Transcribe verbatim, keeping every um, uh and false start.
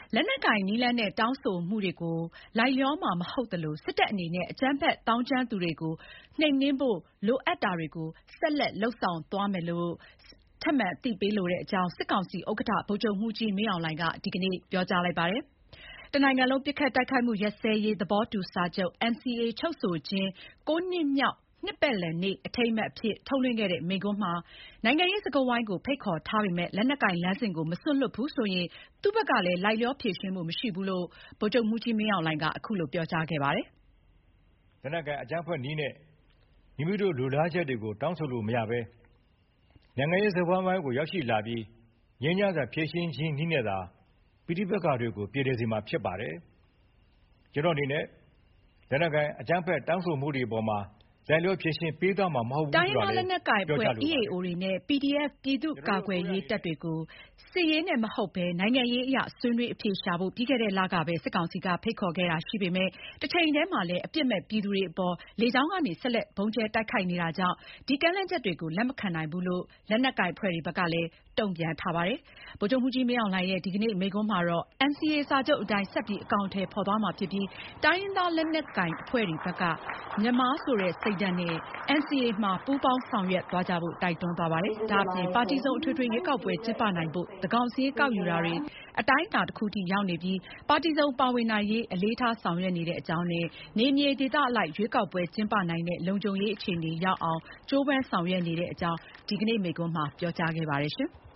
လက်နက်ကိုင်နည်းလမ်းနဲ့တောင်းဆိုမှုတွေကိုလိုက်လျောမှာမဟုတ်သလိုစစ်တပ်အနေနဲ့အကြမ်းဖက်သောင်းကျန်းသူတွေကိုနှိမ်နင်းဖို့လိုအပ်တာတွေကိုဆက်လက်လုပ်ဆောင်သွားမယ်လို့ထပ်မံအသိပေးလိုတဲ့အကြောင်းစစ်ကောင်စီဥက္ကဋ္ဌဗိုလ်ချုပ်မှူးကြီးမင်းအောင်လှိုင်ကဒီကနေ့ပြောကြားလိုက်ပါတယ်။တနိုင်ငံလုံးပစ်ခတ်တိုက်ခိုက်မှုရပ်စဲရေးသဘောတူစာချုပ် N C A ချုပ်ဆိုခြင်းကိုးနှစ်မြောက်နှစ်ပတ်လည်နေ့အထိမ်းအမှတ်အဖြစ်ထုတ်လွှင့်ခဲ့တဲ့မိန့်ခွန်းမှာနိုင်ငံရေးစကားဝိုင်းကိုဖိတ်ခေါ်ထားပေမဲ့လက်နက်ကိုင်လမ်းစဉ်ကိုမစွန့်လွတ်ဘူးဆိုရင်သူ့ဘက်ကလည်းလိုက်လျောဖြေရှင်းမှုမရှိဘူးလို့ဗိုလ်ချုပ်မှူးကြီးမင်းအောင်လှိုင်ကအခုလိုပြောကြားခဲ့ပါတယ်။လက်နက်ကိုင်အကြမ်းဖက်နည်းနဲ့မိမိတို့လူလားချက်တွေကိုတောင်းဆိုလို့မရဘဲနိုင်ငံရေးစကားဝိုင်းကိုရောက်ရှိလာပြီးငြင်းကြစွာဖြေရှင်းခြင်းနည်းနဲ့သာပိဋိပတ်ကာတွေကိုပြည်ထည်စီမှာဖြစ်ပါတယ်။ကျွန်တော်အနေနဲ့လက်နက်ကိုင်အကြမ်းဖက်တောင်းဆိုမှုတွေအပေါ်မှာလိုက်လျောဖြေရှင်းပေးသွားမှာမဟုတ်ဘူးဆိုတာလည်းလက်နက်ကိုင်အဖွဲ့ E A O တွေနဲ့ P D F ပြည်သူ့ကာကွယ်ရေးတပ်တွေကိုစစ်ရေးနဲ့မဟုတ်ဘဲနိုင်ငံရေးအရဆွေးနွေးအဖြေရှာဖို့ပြီးခဲ့တဲ့လကပဲစစ်ကောင်စီကဖိတ်ခေါ်ခဲ့တာရှိပေမဲ့တစ်ချိန်တည်းမှာလည်းအပြစ်မဲ့ပြည်သူတွေအပေါ်လေကြောင်းကနေဆက်လက်ဘုံကျဲတိုက်ခိုက်နေတာကြောင့်ဒီကမ်းလှမ်းချက်တွေကိုလက်မခံနိုင်ဘူးလို့လက်နက်ကိုင်အဖွဲ့တွေဘက်ကလည်းတုံ့ပြန်ထားပါတယ်။ဗိုလ်ချုပ်မှူးကြီးမင်းအောင်လှိုင်ရဲ့ဒီကနေ့မိန့်ခွန်းမှာတော့ N C A စာချုပ်အတိုင်းဆက်ပြီးအကောင်အထည်ဖော်သွားမှာဖြစ်ပြီးတိုင်းရင်းသားလက်နက်ကိုင်အဖွဲ့တွေဘက်ကမြန်မာဆိုတဲ့စိတ်ဓာတ်နဲ့ N C A မှာပူးပေါင်းဆောင်ရွက်သွားကြဖို့တိုက်တွန်းသွားပါတယ်။ဒါ့အပြင်ပါတီစုံအထွေထွေရွေးကောက်ပွဲကျင်းပနိုင်ဖို့သန်းခေါင်စာရင်းကောက်ယူတာတွေအတိုင်းအတာတစ်ခုထိရောက်နေပြီးပါတီစုံပါဝင်နိုင်ရေးအလေးထားဆောင်ရွက်နေတဲ့အကြောင်းနဲ့နယ်မြေဒေသအလိုက်ရွေးကောက်ပွဲကျင်းပနိုင်တဲ့လုံခြုံရေးအခြေအနေရောက်အောင်ကြိုးပမ်းဆောင်ရွက်နေတဲ့အကြောင်းဒီကနေ့မိန့်ခွန်းမှာပြောကြားခဲ့ပါတယ်ရှင်။